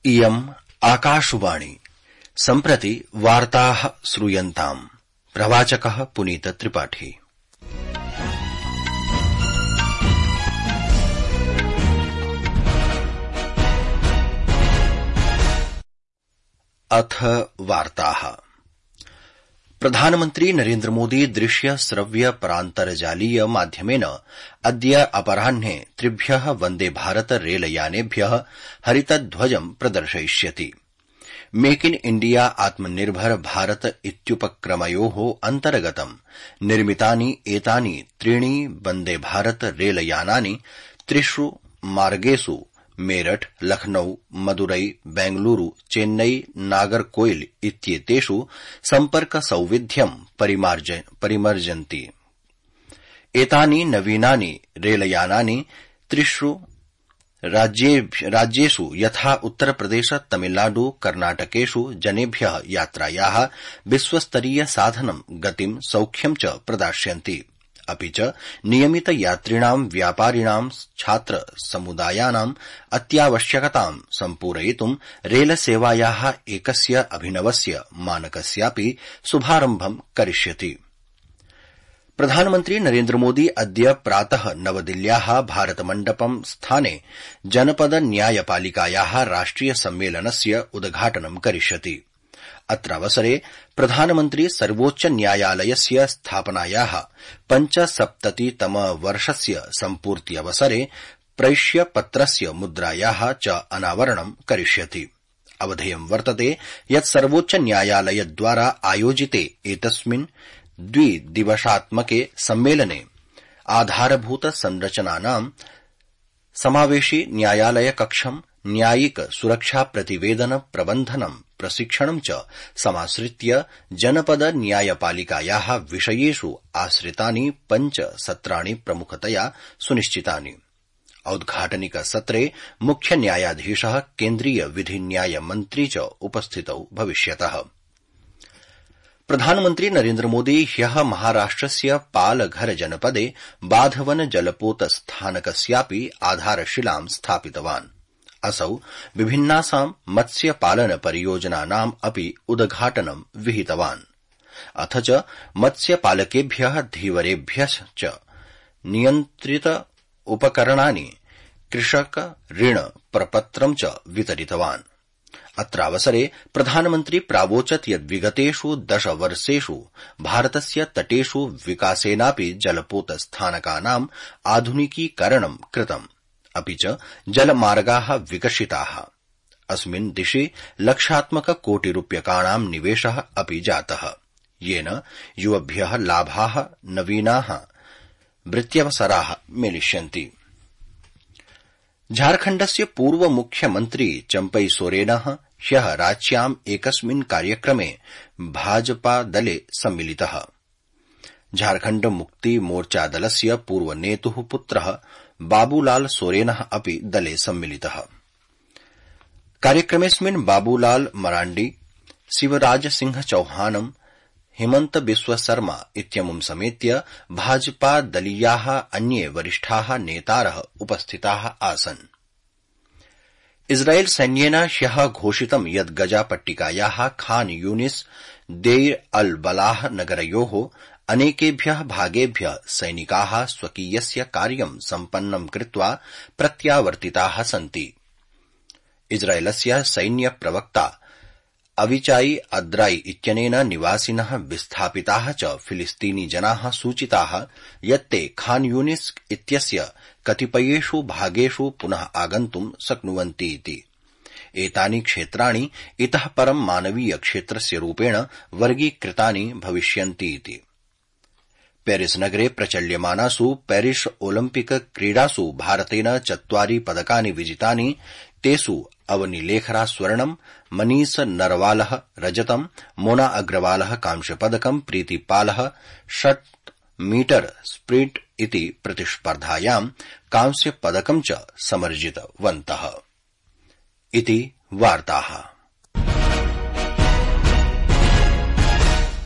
इयम् आकाशवाणी सम्प्रति वार्ताः श्रूयन्ताम्। प्रवाचकः पुनीत त्रिपाठी। अथ वार्ताः। प्रधानमन्त्री नरेन्द्रमोदी दृश्य श्रव्य परान्तर्जालीय माध्यमेन अद्य अपराह्ने 3 Vande Bharat रेलयानेभ्यः हरितध्वजं प्रदर्शयिष्यति। Make in India आत्मनिर्भर भारत इत्युपक्रमयोः अन्तर्गतं निर्मितानि एतानि 3 वन्दे भारत रेलयानानि 3 मार्गेषु मेरठ, लखनऊ, मदुरै, बेंगलुरु, चेन्नई, नागरकोइल इत्येतेषु सम्पर्कसौविध्यं परिमार्जयन्ति। एतानि नवीनानि रेलयानानि 3 राज्येषु यथा उत्तरप्रदेश, तमिलनाडु, कर्णाटकेषु जनेभ्यः यात्रायाः विश्वस्तरीय साधनं, गतिं, सौख्यं च प्रदास्यन्ति। अपि च नियमित यात्रिणां, व्यापारिणां, छात्र समुदायानाम् अत्यावश्यकतां सम्पूरयितुं रेलसेवायाः एकस्य अभिनवस्य मानकस्यापि शुभारम्भं करिष्यति। प्रधानमन्त्री नरेन्द्रमोदी अद्य प्रातः नवदिल्ल्याः भारतमण्डपं स्थाने जनपद न्यायपालिकायाः राष्ट्रिय सम्मेलनस्य उद्घाटनं करिष्यति। अत्रावसरे प्रधानमन्त्री सर्वोच्च न्यायालयस्य स्थापनायाः 75तम वर्षस्य सम्पूर्त्यवसरे प्रैष्यपत्रस्य मुद्रायाः च अनावरणं करिष्यति। अवधेयं वर्तते यत् सर्वोच्च न्यायालयद्वारा आयोजिते एतस्मिन् 2 दिवसात्मके सम्मेलने आधारभूत संरचनानां समावेशि न्यायालय कक्षं, न्यायिक सुरक्षा प्रतिवेदन प्रबन्धनं, प्रशिक्षणं च समाश्रित्य जनपद न्यायपालिकायाः विषयेषु आश्रितानि 5 सत्राणि प्रमुखतया सुनिश्चितानि। औद्घाटनिक सत्रे मुख्य न्यायाधीशः, केन्द्रीय विधि न्याय मन्त्री च उपस्थितौ भविष्यतः। प्रधानमन्त्री नरेन्द्रमोदी ह्यः महाराष्ट्रस्य पालघर जनपदे बाधवन जलपोत स्थानकस्यापि आधारशिलां स्थापितवान्। असौ विभिन्नासां मत्स्यपालन परियोजनानाम् अपि उद्घाटनं विहितवान्। अथ च मत्स्यपालकेभ्यः धीवरेभ्यश्च नियन्त्रित उपकरणानि, कृषक ऋण प्रपत्रं च वितरितवान्। अत्रावसरे प्रधानमन्त्री प्रावोचत् यत् विगतेषु 10 वर्षेषु भारतस्य तटेषु विकासेनापि जलपोत स्थानकानाम् आधुनिकीकरणं कृतम्, अपि च जलमार्गाः विकसिताः। अस्मिन् दिशि लक्षात्मक कोटिरूप्यकाणां निवेशः अपि जातः, येन युवभ्यः लाभाः, नवीनाः वृत्त्यवसराः मिलिष्यन्ति। झारखण्डस्य पूर्व मुख्यमन्त्री चम्पई सोरेनः ह्यः रांच्याम् एकस्मिन् कार्यक्रमे भाजपादले सम्मिलितः। झारखण्ड मुक्ति मोर्चा दलस्य पूर्वनेतुः पुत्रः बाबूलाल सोरेनः अपि दले सम्मिलितः। कार्यक्रमेऽस्मिन् बाबूलाल मराण्डी, शिवराज सिंह चौहानम्, हिमन्त बिस्व शर्मा इत्यमुं समेत्य भाजपादलीयाः अन्ये वरिष्ठाः नेतारः उपस्थिताः आसन्। इस्राएल सैन्येन ह्यः घोषितं यत् गजापट्टिकायाः खान यूनिस, देर अल बलाह नगरयोः अनेकेभ्यः भागेभ्यः सैनिकाः स्वकीयस्य कार्यं सम्पन्नं कृत्वा प्रत्यावर्तिताः सन्ति। इस्राएलस्य सैन्यप्रवक्ता अविचाई अद्राई इत्यनेन निवासिनः विस्थापिताः च फिलिस्तीनी जनाः सूचिताः यत् ते खान यूनिस इत्यस्य कतिपयेषु भागेषु पुनः आगन्तुं शक्नुवन्ति इति। एतानि क्षेत्राणि इतः परं मानवीय क्षेत्रस्य रूपेण वर्गीकृतानि भविष्यन्ति इति। पेरिस नगरे प्रचल्यमानासु पेरिस ओलिम्पिक क्रीडासु भारतेन 4 पदकानि विजितानि। तेषु अवनीलेखरा स्वर्णं, मनीष नरवालः रजतं, मोना अग्रवालः कांस्यपदकं, प्रीतिपालः 6 मीटर स्प्रिंट इति प्रतिस्पर्धायां कांस्यपदकं च समर्जितवन्तः। इति वार्ताः।